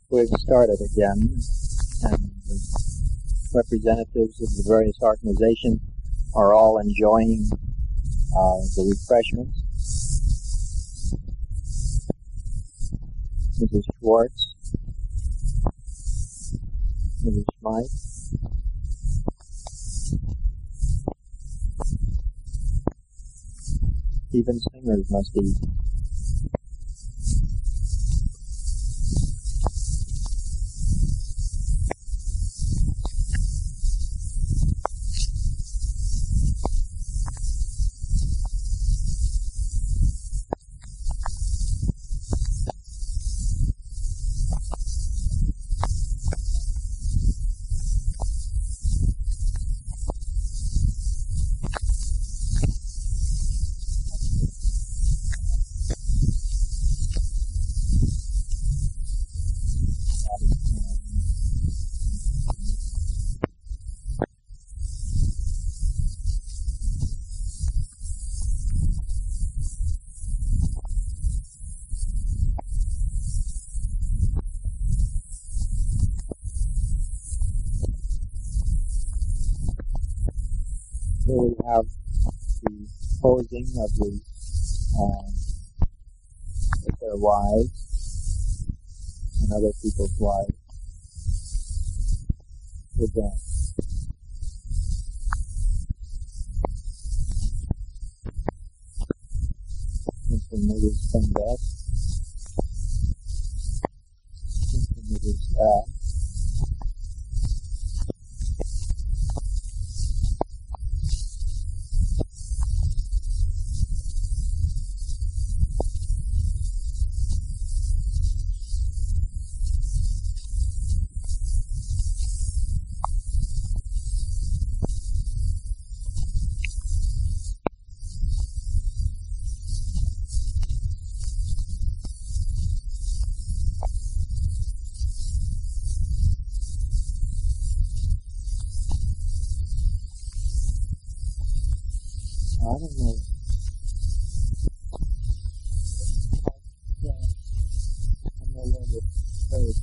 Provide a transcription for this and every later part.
We've started again, and the representatives of the various organizations are all enjoying the refreshments. Mrs. Schwartz, Mrs. Smythe, even singers must eat. Here we have the posing of their wives and other people's wives with them. Mr. and Mrs. Pendeck, Mr. and Mrs. I don't know. I know where the third.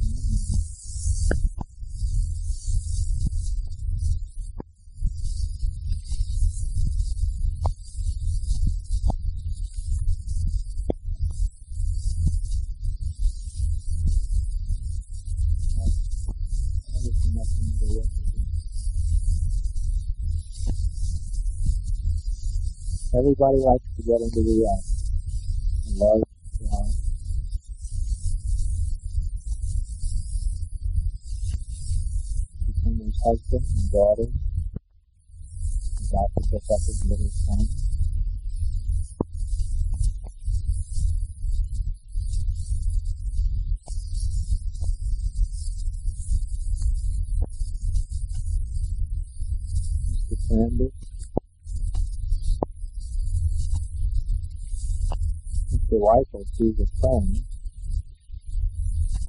Everybody likes to get into the love, between his husband and daughter, about to pick up his little son. Mr. Sanders. Mr. Weissel sees a friend.